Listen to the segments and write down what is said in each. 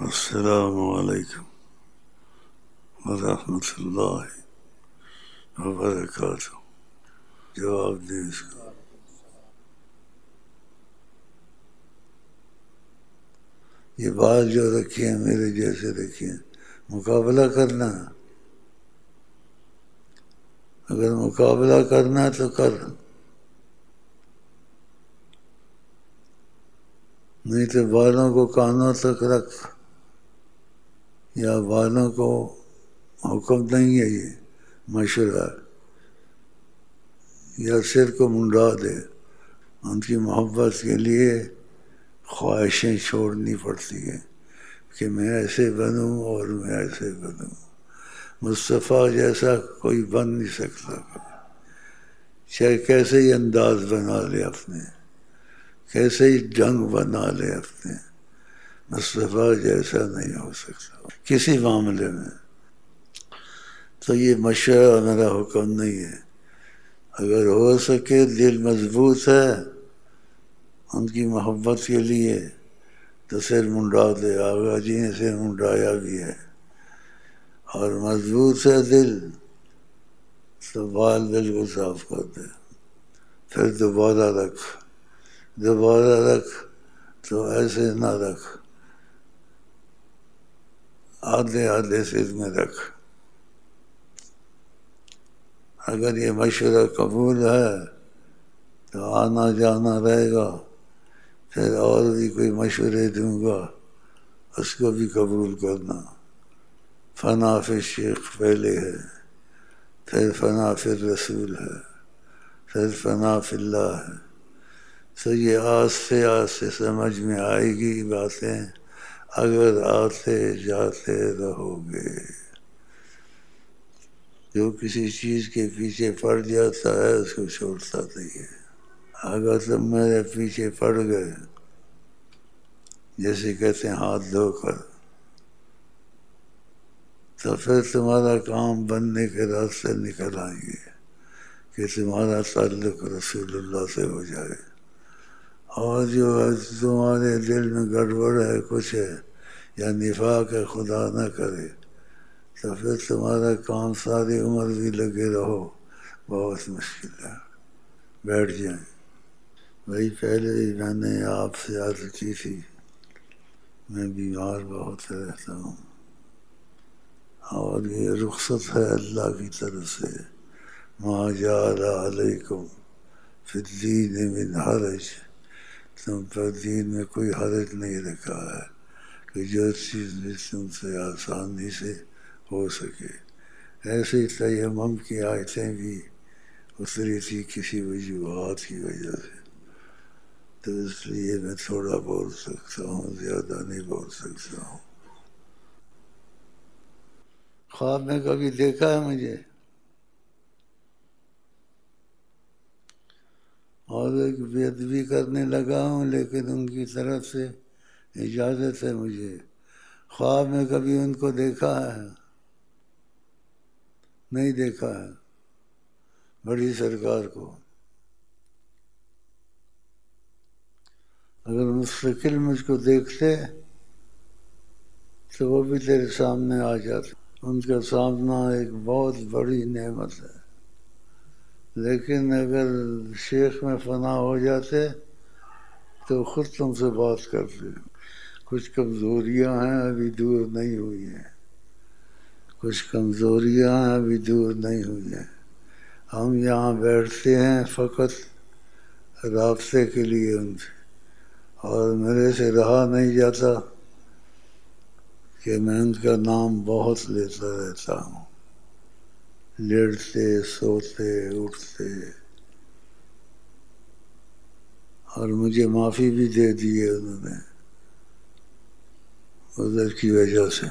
السلام علیکم ورحمۃ اللہ وبرکاتہ. جواب دیں اس کا. یہ بات جو رکھی ہے میرے جیسے رکھی ہے، مقابلہ کرنا. اگر مقابلہ کرنا تو کر، نہیں تو بالوں کو کانوں تک رکھ. یا بالوں کو حکم نہیں ہے یہ مشورہ، یا سر کو منڈا دے. ان کی محبت کے لیے خواہشیں چھوڑنی پڑتی ہیں کہ میں ایسے بنوں اور میں ایسے بنوں. مصطفیٰ جیسا کوئی بن نہیں سکتا، چاہے کیسے ہی انداز بنا لے اپنے، کیسے ہی ڈھنگ بنا لے اپنے، مصطفیٰ جیسا نہیں ہو سکتا کسی معاملے میں. تو یہ مشورہ میرا حکم نہیں ہے. اگر ہو سکے دل مضبوط ہے ان کی محبت کے لیے تو سر منڈا دے. آغا جی نے سر منڈایا بھی ہے. اور مضبوط ہے دل تو بال بالکل صاف کر دے. پھر دوبارہ رکھ تو ایسے نہ رکھ، آدھے سر میں رکھ. اگر یہ مشورہ قبول ہے تو آنا جانا رہے گا. پھر اور بھی کوئی مشورے دوں گا، اس کو بھی قبول کرنا. فنا فی الشیخ پہلے ہے، پھر فنا فی الرسول ہے، پھر فنا فی اللہ ہے. تو یہ آہستہ سمجھ میں آئے گی باتیں اگر آتے جاتے رہو گے. جو کسی چیز کے پیچھے پڑ جاتا ہے اس کو چھوڑتا نہیں ہے. اگر تم میرے پیچھے پڑ گئے، جیسے کہتے ہیں ہاتھ دھو کر، تو پھر تمہارا کام بننے کے راستے نکل آئیں گے کہ تمہارا تعلق رسول اللہ سے ہو جائے. اور جو تمہارے دل میں گڑبڑ ہے کچھ ہے یا نفاق ہے خدا نہ کرے، تو پھر تمہارا کام ساری عمر بھی لگے رہو بہت مشکل ہے. بیٹھ جائیں. بھائی پہلے ہی میں نے آپ سے عرض کی تھی میں بیمار بہت رہتا ہوں، اور یہ رخصت ہے اللہ کی طرف سے. ما جعل علیکم فی الدین من حرج، تم پر دین میں کوئی حرج نہیں رکھا ہے کہ جو چیز بھی تم سے آسانی سے ہو سکے. ایسے ہی تیمم کی آیتیں بھی اتری تھی کسی وجوہات کی وجہ سے، تو اس لیے میں تھوڑا بول سکتا ہوں، زیادہ نہیں بول سکتا ہوں. خواب میں کبھی دیکھا ہے مجھے، اور ایک بے ادبی کرنے لگا ہوں لیکن ان کی طرف سے اجازت ہے مجھے. خواب میں کبھی ان کو دیکھا ہے؟ نہیں دیکھا ہے. بڑی سرکار کو اگر مستقل مجھ کو دیکھتے تو وہ بھی تیرے سامنے آ جاتے. ان کا سامنا ایک بہت بڑی نعمت ہے. لیکن اگر شیخ میں فنا ہو جاتے تو خود تم سے بات کرتے. کچھ کمزوریاں ہیں ابھی دور نہیں ہوئی ہیں، کچھ کمزوریاں ہیں ابھی دور نہیں ہوئی ہیں. ہم یہاں بیٹھتے ہیں فقط رابطے کے لیے ان سے، اور میرے سے رہا نہیں جاتا کہ میں ان کا نام بہت لیتا رہتا ہوں، لیٹتے سوتے اٹھتے. اور مجھے معافی بھی دے دی ہے انہوں نے عذر کی وجہ سے.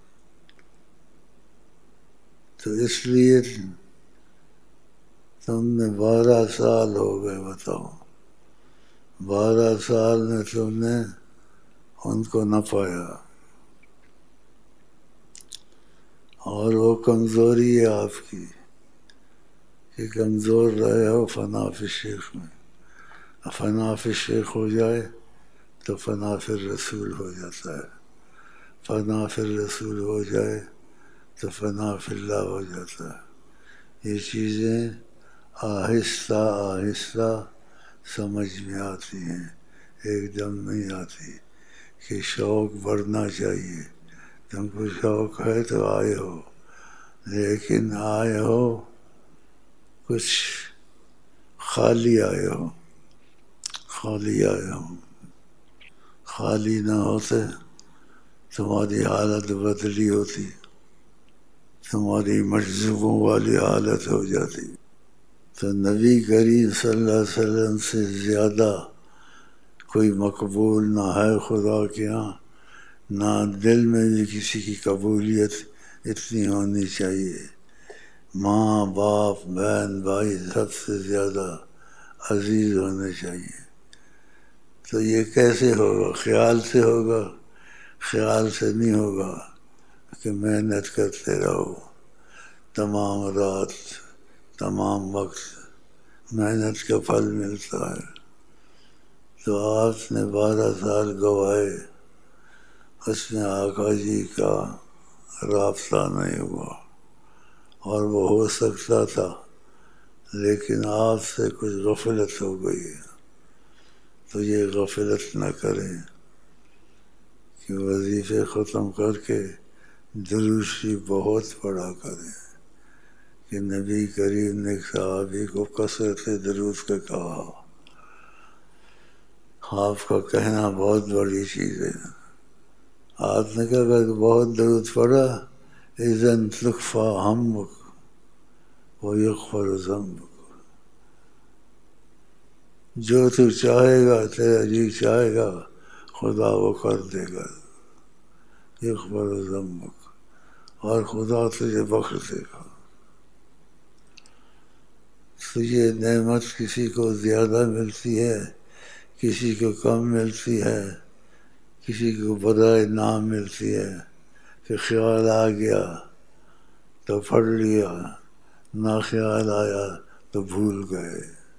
تو اس لیے تم نے 12 سال ہو گئے، بتاؤ 12 سال میں تم نے ان کو نہ پایا. اور وہ کمزوری ہے آپ کی کہ کمزور رہے ہو فنا فی الشیخ میں. فنا فی الشیخ ہو جائے تو فنا فی الرسول ہو جاتا ہے. فنا فی الرسول ہو جائے تو فنا فی اللہ ہو جاتا ہے۔ یہ چیزیں آہستہ آہستہ سمجھ میں آتی ہیں، ایک دم نہیں آتی کہ شوق بڑھنا چاہیے۔ تم کو شوق ہے تو آئے ہو، لیکن آئے ہو کچھ خالی آئے ہو، خالی آئے ہو۔ خالی نہ ہوتے تمہاری حالت بدلی ہوتی، تمہاری مجذوبوں والی حالت ہو جاتی۔ تو نبی کریم صلی اللہ علیہ وسلم سے زیادہ کوئی مقبول نہ ہے خدا کے ہاں، نہ دل میں بھی کسی کی قبولیت اتنی ہونی چاہیے۔ ماں باپ بہن بھائی سب سے زیادہ عزیز ہونے چاہیے۔ تو یہ کیسے ہوگا؟ خیال سے ہوگا؟ خیال سے نہیں ہوگا کہ محنت کرتے رہو، تمام رات تمام وقت محنت کا پھل ملتا ہے۔ تو آپ نے 12 سال گوائے، اس میں آقا جی کا رابطہ نہیں ہوا، اور وہ ہو سکتا تھا، لیکن آپ سے کچھ غفلت ہو گئی ہے۔ تو یہ غفلت نہ کریں کہ وظیفے ختم کر کے درود شریف بہت پڑھا کریں، کہ نبی کریم نے صحابی کو کثرت درود کا کہا۔ آپ کا کہنا بہت بڑی چیز ہے۔ آپ نے کہا کہ بہت درود پڑھا، اذن تکفی ہمک ویغفر ذنبک، جو تو چاہے گا، تیرا جی چاہے گا، خدا وہ کر دے گا، یغفر ذنبک، اور خدا تجھے بخش دے گا۔ تو یہ نعمت کسی کو زیادہ ملتی ہے، کسی کو کم ملتی ہے، کسی کو برائے نام ملتی ہے کہ خیال آ گیا تو پڑھ لیا، نہ خیال آیا تو بھول گئے۔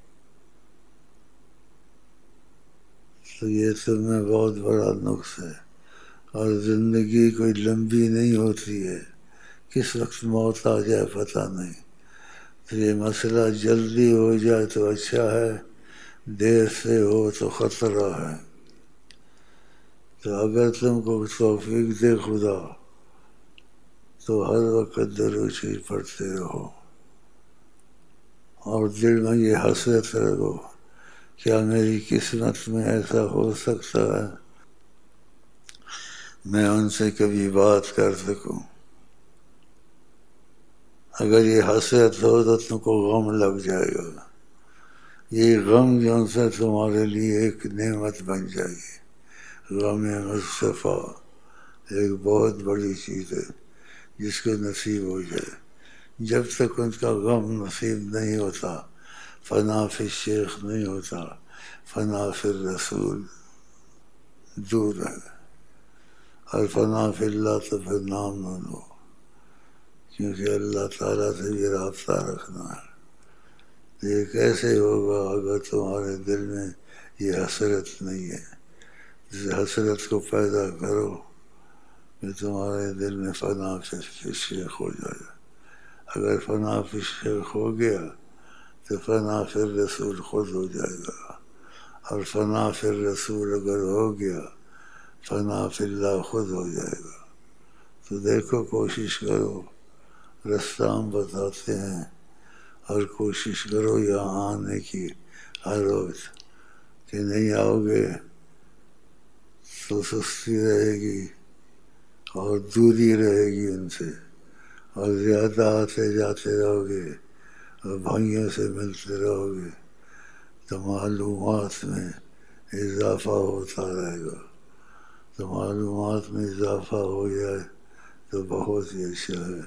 تو یہ تم میں بہت بڑا نقص ہے۔ اور زندگی کوئی لمبی نہیں ہوتی ہے، کس وقت موت آ جائے پتہ نہیں۔ تو یہ مسئلہ جلدی ہو جائے تو اچھا ہے، دیر سے ہو تو خطرہ ہے۔ تو اگر تم کو توفیق دے خدا تو ہر وقت درود شریف پڑھتے رہو، اور دل میں یہ حسرت رکھو، کیا میری قسمت میں ایسا ہو سکتا ہے میں ان سے کبھی بات کر سکوں۔ اگر یہ حسرت ہو تو تم کو غم لگ جائے گا، یہ غم جو سے تمہارے لیے ایک نعمت بن جائے گی۔ غم مصطفیٰ ایک بہت بڑی چیز ہے جس کو نصیب ہو جائے۔ جب تک ان کا غم نصیب نہیں ہوتا، فنا فی الشیخ نہیں ہوتا، فنا فی الرسول دور ہے، اور فنا فی اللہ تو پھر نام نہ لو، کیونکہ اللہ تعالیٰ سے بھی رابطہ رکھنا ہے۔ یہ کیسے ہوگا اگر تمہارے دل میں یہ حسرت نہیں ہے؟ اس حسرت کو پیدا کرو کہ تمہارے دل میں فنا فی الشیخ ہو جائے۔ اگر فنا فی الشیخ ہو گیا تو فنا فی الرسول خود ہو جائے گا، اور فنا فی الرسول اگر ہو گیا فنا فی اللہ خود ہو جائے گا۔ تو دیکھو، کوشش کرو، رستہ ہم بتاتے ہیں، اور کوشش کرو یہاں آنے کی ہر روز، کہ نہیں آؤ گے تو سستی رہے گی اور دوری رہے گی ان سے، اور زیادہ آتے جاتے رہو گے اور بھائیوں سے ملتے رہو گے تو معلومات میں اضافہ ہوتا رہے گا۔ تو معلومات میں اضافہ ہو جائے تو بہت ہی اچھا ہے۔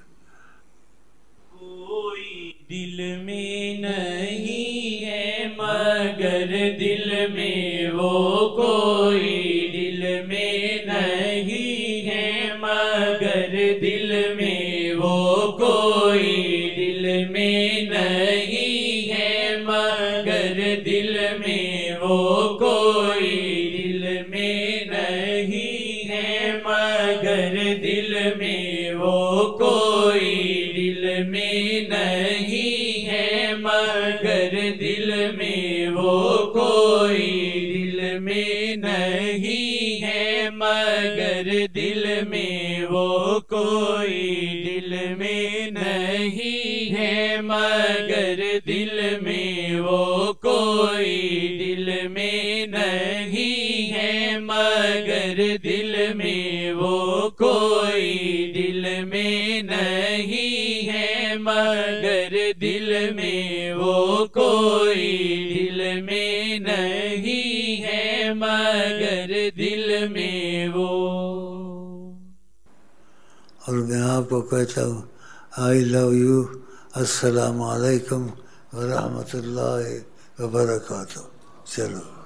کوئی دل میں نہیں ہے مگر دل میں وہ کوئی، دل میں نہیں ہے مگر دل میں وہ کوئی، دل میں نہیں ہے مگر دل میں وہ کوئی، دل میں نہیں ہے مگر مگر دل میں وہ کوئی دل میں نہیں ہے، مگر دل میں وہ کوئی دل میں نہیں ہے، مگر دل میں وہ کوئی دل میں نہیں ہے، مگر دل میں وہ کوئی دل میں نہیں ہے، مگر دل میں وہ کوئی دل میں نہیں ہے، مگر دل میں وہ کوئی دل میں نہیں ہے، مگر دل میں وہ۔ اور میں آپ کو کہتا ہوں آئی لو یو، السلام علیکم ورحمۃ اللہ وبرکاتہ۔ چلو۔